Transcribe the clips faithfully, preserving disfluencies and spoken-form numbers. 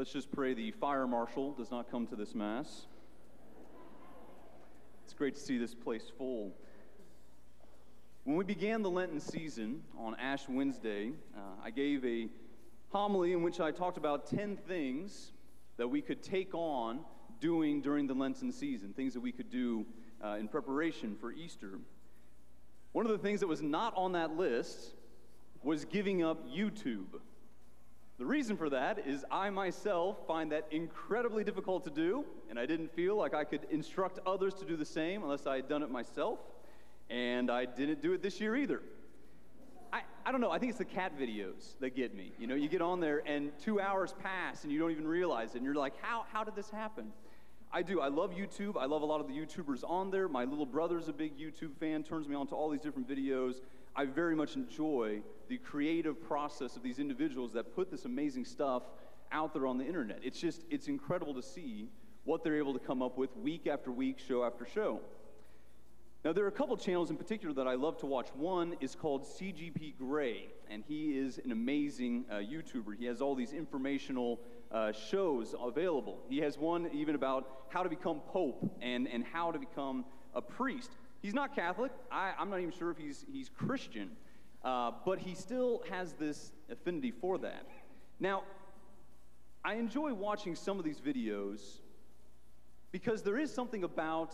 Let's just pray the fire marshal does not come to this Mass. It's great to see this place full. When we began the Lenten season on Ash Wednesday, uh, I gave a homily in which I talked about ten things that we could take on doing during the Lenten season, things that we could do uh, in preparation for Easter. One of the things that was not on that list was giving up YouTube. The reason for that is I myself find that incredibly difficult to do, and I didn't feel like I could instruct others to do the same unless I had done it myself, and I didn't do it this year either. I, I don't know, I think it's the cat videos that get me. You know, you get on there and two hours pass and you don't even realize it, and you're like, how, how did this happen? I do. I love YouTube. I love a lot of the YouTubers on there. My little brother's a big YouTube fan, turns me on to all these different videos. I very much enjoy the creative process of these individuals that put this amazing stuff out there on the internet. It's just, it's incredible to see what they're able to come up with week after week, show after show. Now, there are a couple channels in particular that I love to watch. One is called C G P Grey, and he is an amazing uh, YouTuber. He has all these informational uh, shows available. He has one even about how to become Pope and, and how to become a priest. He's not Catholic. I, I'm not even sure if he's, he's Christian, uh, but he still has this affinity for that. Now, I enjoy watching some of these videos because there is something about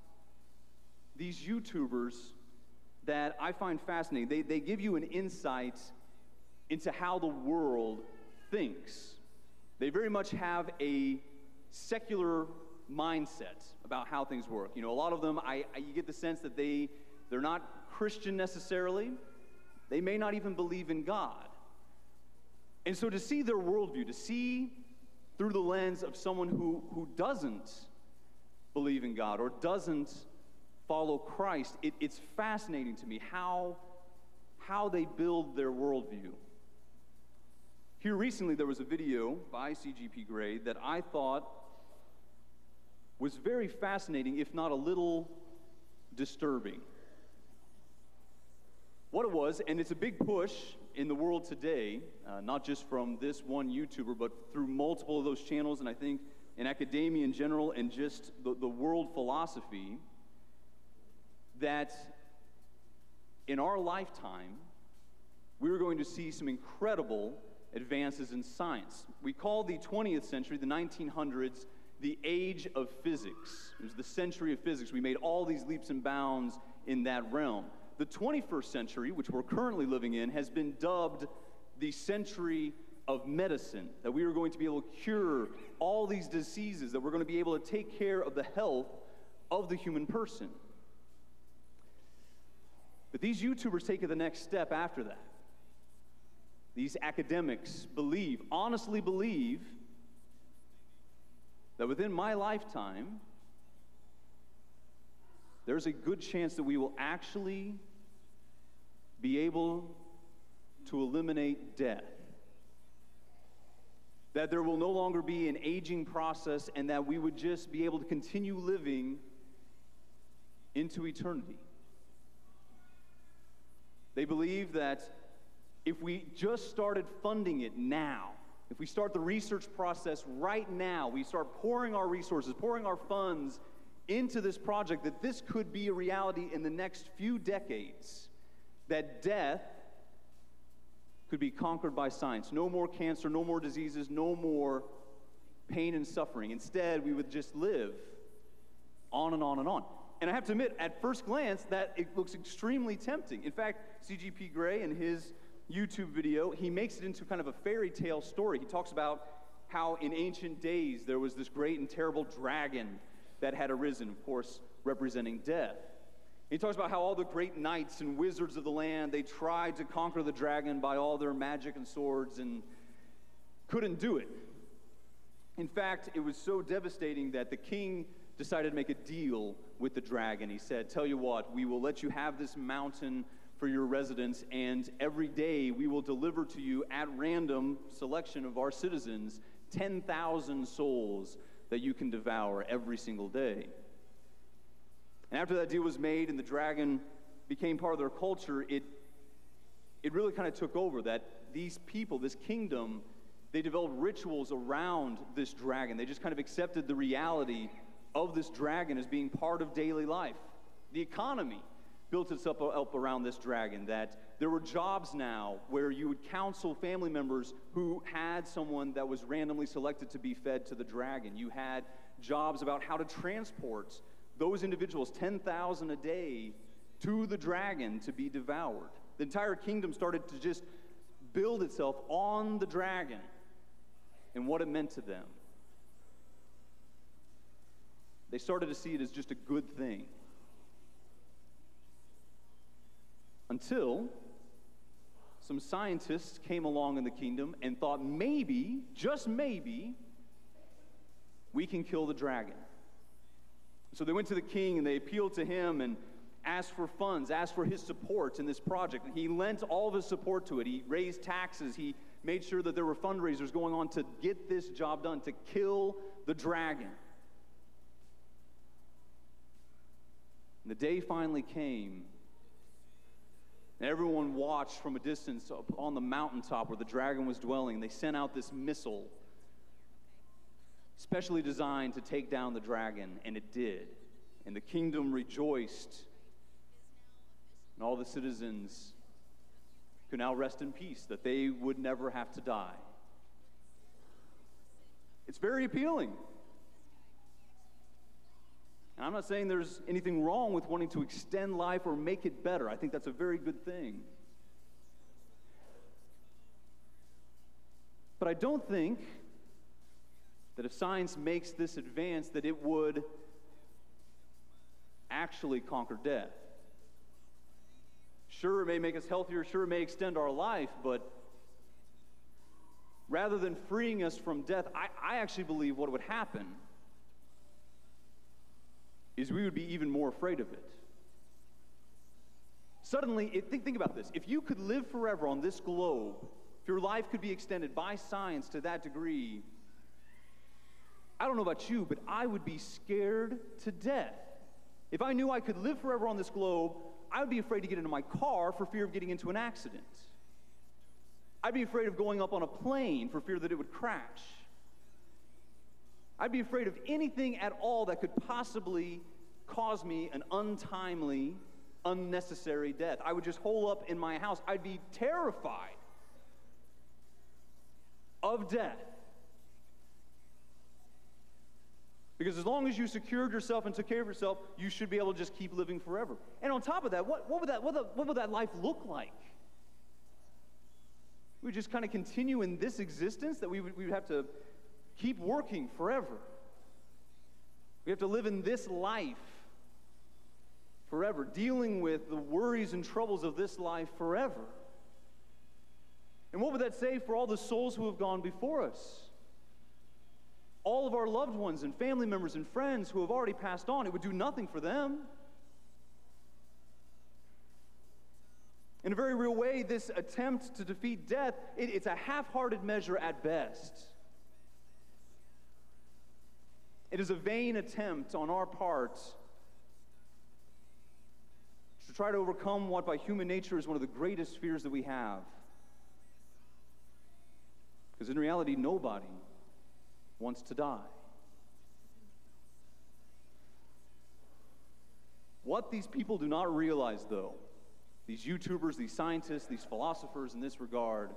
these YouTubers that I find fascinating. They, they give you an insight into how the world thinks. They very much have a secular mindset about how things work. You know, a lot of them, I, I you get the sense that they, they're not Christian necessarily. They may not even believe in God. And so to see their worldview, to see through the lens of someone who, who doesn't believe in God or doesn't follow Christ, it, it's fascinating to me how, how they build their worldview. Here recently there was a video by C G P Grey that I thought was very fascinating, if not a little disturbing. What it was, and it's a big push in the world today, uh, not just from this one YouTuber, but through multiple of those channels, and I think in academia in general, and just the, the world philosophy, that in our lifetime, we're going to see some incredible advances in science. We call the twentieth century, the nineteen hundreds, the age of physics. It was the century of physics. We made all these leaps and bounds in that realm. The twenty-first century, which we're currently living in, has been dubbed the century of medicine, that we are going to be able to cure all these diseases, that we're going to be able to take care of the health of the human person. But these YouTubers take it the next step after that. These academics believe, honestly believe, that within my lifetime, there's a good chance that we will actually be able to eliminate death. That there will no longer be an aging process and that we would just be able to continue living into eternity. They believe that if we just started funding it now, if we start the research process right now, we start pouring our resources, pouring our funds into this project, that this could be a reality in the next few decades, that death could be conquered by science. No more cancer, no more diseases, no more pain and suffering. Instead, we would just live on and on and on. And I have to admit, at first glance, that it looks extremely tempting. In fact, C G P Grey, in his YouTube video, he makes it into kind of a fairy tale story. He talks about how in ancient days there was this great and terrible dragon that had arisen, of course, representing death. He talks about how all the great knights and wizards of the land, they tried to conquer the dragon by all their magic and swords and couldn't do it. In fact, it was so devastating that the king decided to make a deal with the dragon. He said, tell you what, we will let you have this mountain for your residence, and every day we will deliver to you at random selection of our citizens ten thousand souls that you can devour every single day. And after that deal was made and the dragon became part of their culture, it, it really kind of took over, that these people, this kingdom, they developed rituals around this dragon. They just kind of accepted the reality of this dragon as being part of daily life. The economy built itself up around this dragon, that there were jobs now where you would counsel family members who had someone that was randomly selected to be fed to the dragon. You had jobs about how to transport those individuals, ten thousand a day, to the dragon to be devoured. The entire kingdom started to just build itself on the dragon and what it meant to them. They started to see it as just a good thing. Until some scientists came along in the kingdom and thought maybe, just maybe, we can kill the dragon. So they went to the king and they appealed to him and asked for funds, asked for his support in this project. And he lent all of his support to it. He raised taxes. He made sure that there were fundraisers going on to get this job done, to kill the dragon. And the day finally came. Everyone watched from a distance up on the mountaintop where the dragon was dwelling. They sent out this missile, specially designed to take down the dragon, and it did. And the kingdom rejoiced, and all the citizens could now rest in peace, that they would never have to die. It's very appealing. And I'm not saying there's anything wrong with wanting to extend life or make it better. I think that's a very good thing. But I don't think that if science makes this advance, that it would actually conquer death. Sure, it may make us healthier, sure, it may extend our life, but rather than freeing us from death, I, I actually believe what would happen is we would be even more afraid of it. Suddenly, it, think, think about this. If you could live forever on this globe, if your life could be extended by science to that degree, I don't know about you, but I would be scared to death. If I knew I could live forever on this globe, I would be afraid to get into my car for fear of getting into an accident. I'd be afraid of going up on a plane for fear that it would crash. I'd be afraid of anything at all that could possibly cause me an untimely, unnecessary death. I would just hole up in my house. I'd be terrified of death. Because as long as you secured yourself and took care of yourself, you should be able to just keep living forever. And on top of that, what, what, would, that, what, the, what would that life look like? We would just kind of continue in this existence, that we would, we would have to keep working forever. We have to live in this life forever, dealing with the worries and troubles of this life forever. And what would that say for all the souls who have gone before us? All of our loved ones and family members and friends who have already passed on, it would do nothing for them. In a very real way, this attempt to defeat death, it, it's a half-hearted measure at best. It is a vain attempt on our part to try to overcome what by human nature is one of the greatest fears that we have. Because in reality, nobody wants to die. What these people do not realize, though, these YouTubers, these scientists, these philosophers in this regard,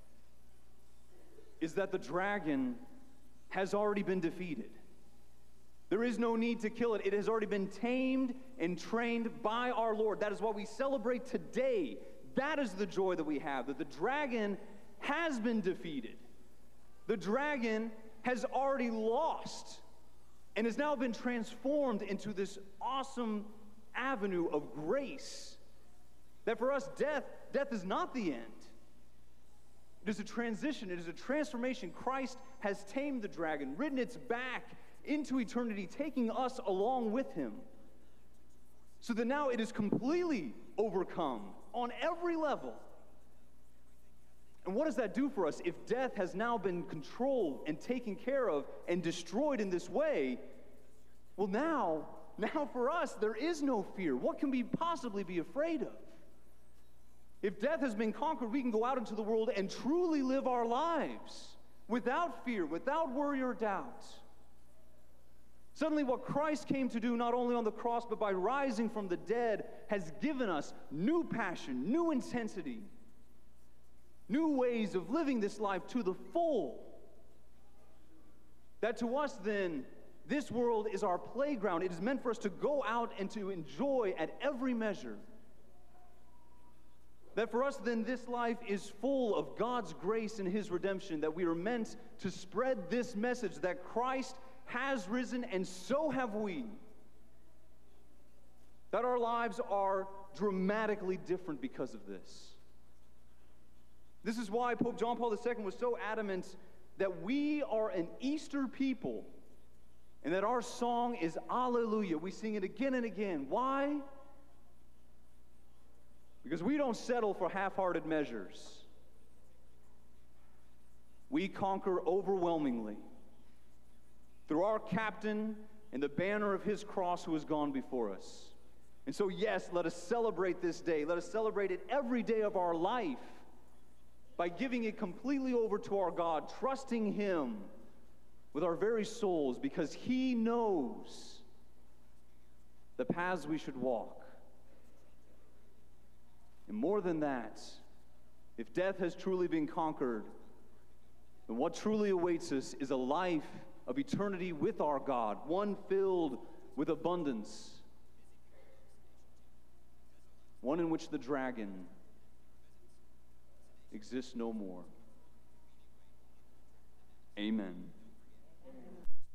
is that the dragon has already been defeated. There is no need to kill it. It has already been tamed and trained by our Lord. That is what we celebrate today. That is the joy that we have, that the dragon has been defeated. The dragon has already lost and has now been transformed into this awesome avenue of grace. That for us, death, death is not the end. It is a transition. It is a transformation. Christ has tamed the dragon, ridden its back into eternity, taking us along with him. So that now it is completely overcome on every level. And what does that do for us? If death has now been controlled and taken care of and destroyed in this way, well now, now for us, there is no fear. What can we possibly be afraid of? If death has been conquered, we can go out into the world and truly live our lives without fear, without worry or doubt. Suddenly, what Christ came to do, not only on the cross, but by rising from the dead, has given us new passion, new intensity, new ways of living this life to the full. That to us, then, this world is our playground. It is meant for us to go out and to enjoy at every measure. That for us, then, this life is full of God's grace and His redemption, that we are meant to spread this message that Christ has risen, and so have we. That our lives are dramatically different because of this. This is why Pope John Paul the Second was so adamant that we are an Easter people, and that our song is Alleluia. We sing it again and again. Why? Because we don't settle for half-hearted measures. We conquer overwhelmingly through our captain and the banner of his cross who has gone before us. And so, yes, let us celebrate this day. Let us celebrate it every day of our life by giving it completely over to our God, trusting Him with our very souls, because He knows the paths we should walk. And more than that, if death has truly been conquered, then what truly awaits us is a life of eternity with our God, one filled with abundance, one in which the dragon exists no more. Amen.